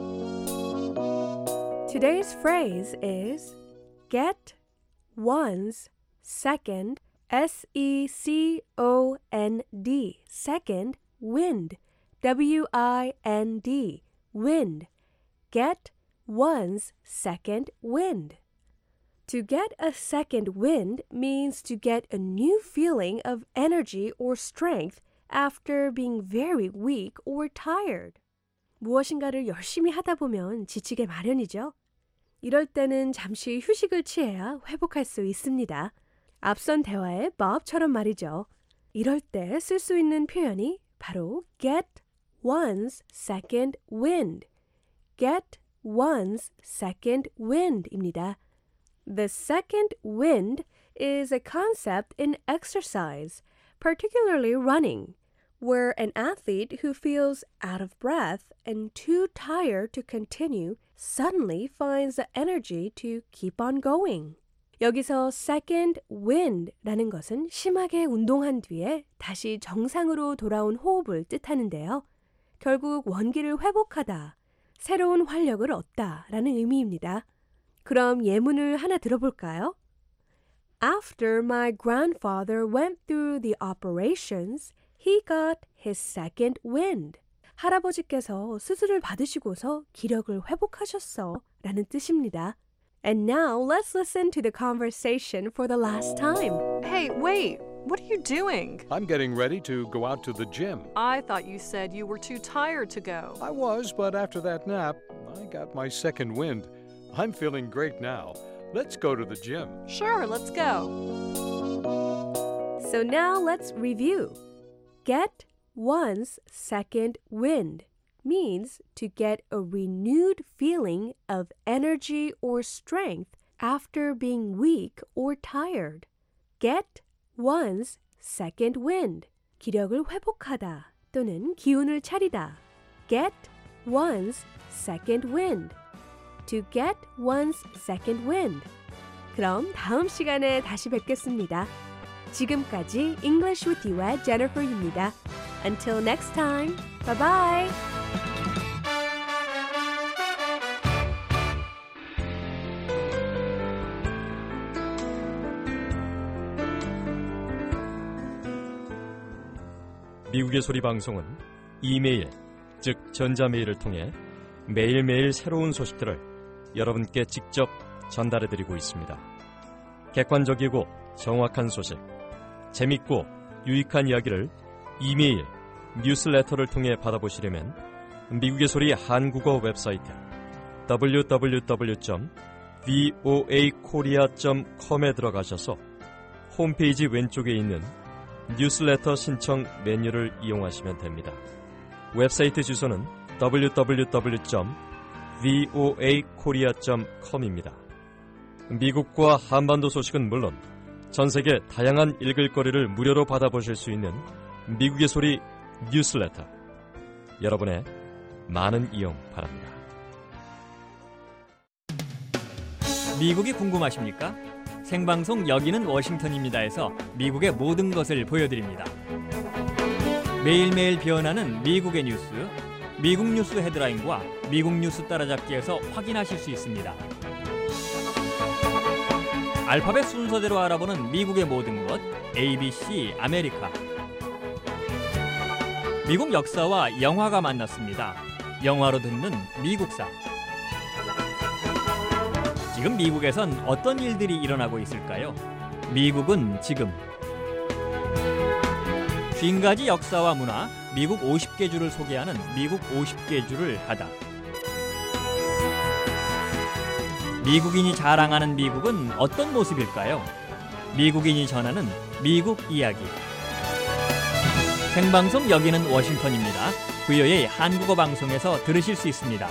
Today's phrase is get one's second, S E C O N D, second, wind, W I N D, wind. Get one's second wind. To get a second wind means to get a new feeling of energy or strength after being very weak or tired. 무엇인가를 열심히 하다 보면 지치게 마련이죠. 이럴 때는 잠시 휴식을 취해야 회복할 수 있습니다. 앞선 대화의 Bob처럼 말이죠. 이럴 때 쓸 수 있는 표현이 바로 get one's second wind. get one's second wind입니다. The second wind is a concept in exercise, particularly running, where an athlete who feels out of breath and too tired to continue suddenly finds the energy to keep on going. 여기서 second wind라는 것은 심하게 운동한 뒤에 다시 정상으로 돌아온 호흡을 뜻하는데요. 결국 원기를 회복하다, 새로운 활력을 얻다라는 의미입니다. 그럼 예문을 하나 들어볼까요? After my grandfather went through the operations, he got his second wind. 할아버지께서 수술을 받으시고서 기력을 회복하셨어 라는 뜻입니다. And now let's listen to the conversation for the last time. Hey, wait. What are you doing? I'm getting ready to go out to the gym. I thought you said you were too tired to go. I was, but after that nap, I got my second wind. I'm feeling great now. Let's go to the gym. Sure, let's go. So now let's review. Get one's second wind means to get a renewed feeling of energy or strength after being weak or tired. Get one's second wind. 기력을 회복하다 또는 기운을 차리다. Get one's second wind. To get one's second wind. 그럼 다음 시간에 다시 뵙겠습니다. 지금까지 English with You의 Jennifer입니다. Until next time. Bye bye. 미국의 소리 방송은 이메일, 즉 전자메일을 통해 매일매일 새로운 소식들을 여러분께 직접 전달해드리고 있습니다. 객관적이고 정확한 소식, 재밌고 유익한 이야기를 이메일, 뉴스레터를 통해 받아보시려면 미국의 소리 한국어 웹사이트 더블유 더블유 더블유 점 브이오에이 코리아 점 컴에 들어가셔서 홈페이지 왼쪽에 있는 뉴스레터 신청 메뉴를 이용하시면 됩니다. 웹사이트 주소는 더블유 더블유 더블유 점 브이오에이 코리아 점 컴입니다. 미국과 한반도 소식은 물론 전 세계 다양한 읽을거리를 무료로 받아보실 수 있는 미국의 소리 뉴스레터. 여러분의 많은 이용 바랍니다. 미국이 궁금하십니까? 생방송 여기는 워싱턴입니다에서 미국의 모든 것을 보여드립니다. 매일매일 변하는 미국의 뉴스, 미국 뉴스 헤드라인과 미국 뉴스 따라잡기에서 확인하실 수 있습니다. 알파벳 순서대로 알아보는 미국의 모든 것, 에이비씨 아메리카. 미국 역사와 영화가 만났습니다. 영화로 듣는 미국사. 지금 미국에선 어떤 일들이 일어나고 있을까요? 미국은 지금 오십 가지 역사와 문화, 미국 오십 개 주를 소개하는 미국 오십 개 주를 가다. 미국인이 자랑하는 미국은 어떤 모습일까요? 미국인이 전하는 미국 이야기. 생방송 여기는 워싱턴입니다. 브이오에이 한국어 방송에서 들으실 수 있습니다.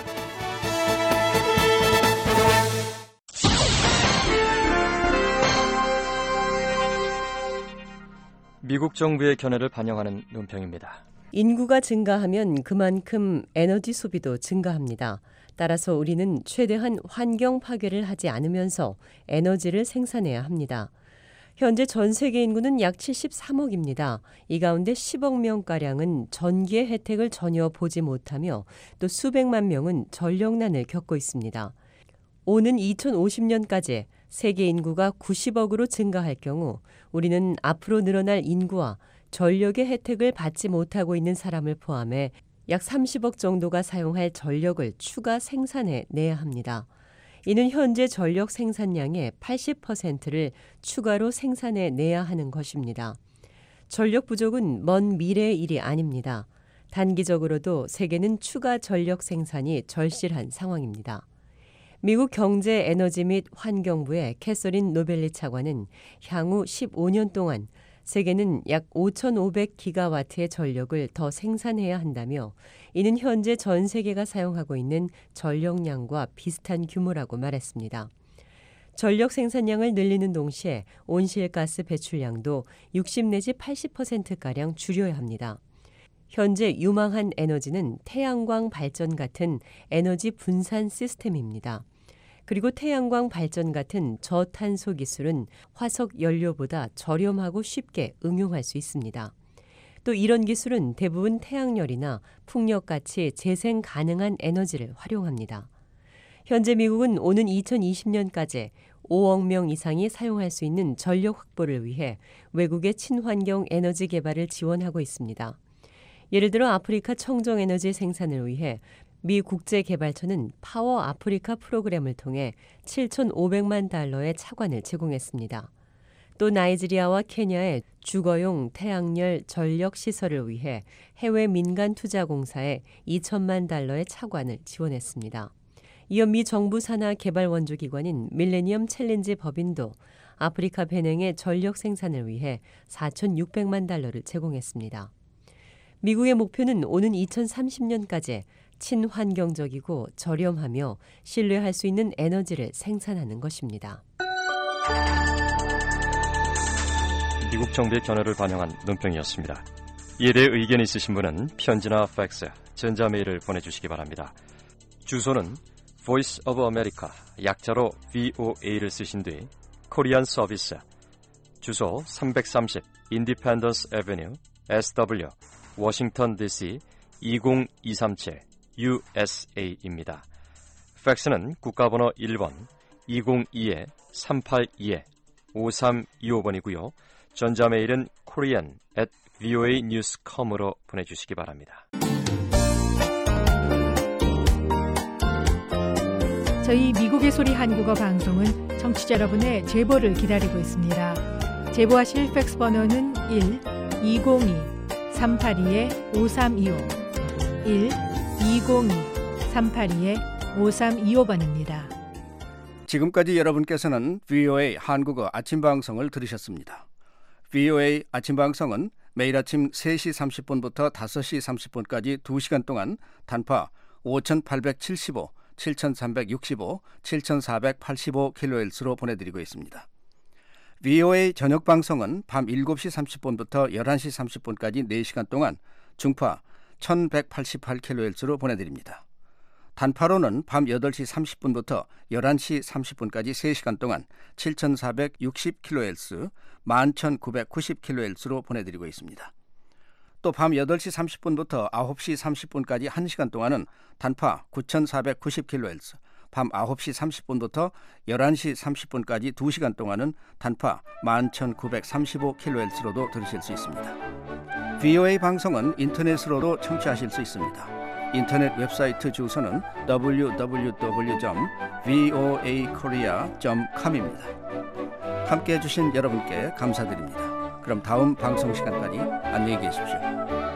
미국 정부의 견해를 반영하는 논평입니다. 인구가 증가하면 그만큼 에너지 소비도 증가합니다. 따라서 우리는 최대한 환경 파괴를 하지 않으면서 에너지를 생산해야 합니다. 현재 전 세계 인구는 약 칠십삼억입니다. 이 가운데 십억 명가량은 전기의 혜택을 전혀 보지 못하며 또 수백만 명은 전력난을 겪고 있습니다. 오는 이천오십 년까지 세계 인구가 구십억으로 증가할 경우 우리는 앞으로 늘어날 인구와 전력의 혜택을 받지 못하고 있는 사람을 포함해 약 삼십억 정도가 사용할 전력을 추가 생산해 내야 합니다. 이는 현재 전력 생산량의 팔십 퍼센트를 추가로 생산해 내야 하는 것입니다. 전력 부족은 먼 미래의 일이 아닙니다. 단기적으로도 세계는 추가 전력 생산이 절실한 상황입니다. 미국 경제 에너지 및 환경부의 캐서린 노벨리 차관은 향후 십오 년 동안 세계는 약 오천오백 기가와트의 전력을 더 생산해야 한다며 이는 현재 전 세계가 사용하고 있는 전력량과 비슷한 규모라고 말했습니다. 전력 생산량을 늘리는 동시에 온실가스 배출량도 육십 내지 팔십 퍼센트가량 줄여야 합니다. 현재 유망한 에너지는 태양광 발전 같은 에너지 분산 시스템입니다. 그리고 태양광 발전 같은 저탄소 기술은 화석 연료보다 저렴하고 쉽게 응용할 수 있습니다. 또 이런 기술은 대부분 태양열이나 풍력같이 재생 가능한 에너지를 활용합니다. 현재 미국은 오는 이천이십 년까지 오억 명 이상이 사용할 수 있는 전력 확보를 위해 외국의 친환경 에너지 개발을 지원하고 있습니다. 예를 들어 아프리카 청정에너지 생산을 위해 미 국제개발처는 파워 아프리카 프로그램을 통해 칠천오백만 달러의 차관을 제공했습니다. 또 나이지리아와 케냐의 주거용 태양열 전력 시설을 위해 해외 민간 투자공사에 이천만 달러의 차관을 지원했습니다. 이어 미 정부 산하 개발 원조기관인 밀레니엄 챌린지 법인도 아프리카 베냉의 전력 생산을 위해 사천육백만 달러를 제공했습니다. 미국의 목표는 오는 이천삼십 년까지 친환경적이고 저렴하며 신뢰할 수 있는 에너지를 생산하는 것입니다. 미국 정부의 견해를 반영한 논평이었습니다. 이에 대해 의견이 있으신 분은 편지나 팩스, 전자메일을 보내주시기 바랍니다. 주소는 Voice of America, 약자로 브이오에이를 쓰신 뒤 코리안 서비스, 주소 삼백삼십 Independence Avenue, 에스더블유, 워싱턴 디씨 이공이삼칠 유에스에이입니다. 팩스는 국가번호 일 번 이공이 삼팔이 오삼이오 번이고요. 전자메일은 korean at voa news dot com으로 보내주시기 바랍니다. 저희 미국의 소리 한국어 방송은 청취자 여러분의 제보를 기다리고 있습니다. 제보하실 팩스 번호는 일 이공이 삼팔이 오삼이오 일 이공이 삼팔이 오삼이오 번입니다. 지금까지 여러분께서는 브이오에이 한국어 아침 방송을 들으셨습니다. 브이오에이 아침 방송은 매일 아침 세 시 삼십 분부터 다섯 시 삼십 분까지 두 시간 동안 단파 오천팔백칠십오, 칠천삼백육십오, 칠천사백팔십오 킬로헤르츠로 보내드리고 있습니다. 브이오에이 저녁 방송은 밤 일곱 시 삼십 분부터 열한 시 삼십 분까지 네 시간 동안 중파 천백팔십팔 킬로헤르츠로 보내드립니다. 단파로는 밤 여덟 시 삼십 분부터 열한 시 삼십 분까지 세 시간 동안 칠천사백육십 킬로헤르츠, 만 천구백구십 킬로헤르츠로 보내드리고 있습니다. 또 밤 여덟 시 삼십 분부터 아홉 시 삼십 분까지 한 시간 동안은 단파 구천사백구십 킬로헤르츠, 밤 아홉 시 삼십 분부터 열한 시 삼십 분까지 두 시간 동안은 단파 만 천구백삼십오 킬로헤르츠로도 들으실 수 있습니다. 브이오에이 방송은 인터넷으로도 청취하실 수 있습니다. 인터넷 웹사이트 주소는 더블유 더블유 더블유 점 브이오에이 코리아 점 컴입니다. 함께해 주신 여러분께 감사드립니다. 그럼 다음 방송 시간까지 안녕히 계십시오.